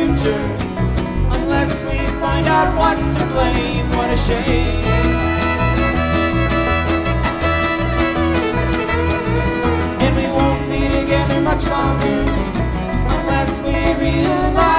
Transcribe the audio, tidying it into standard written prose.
future unless we find out what's to blame. What a shame. And we won't be together much longer unless we realize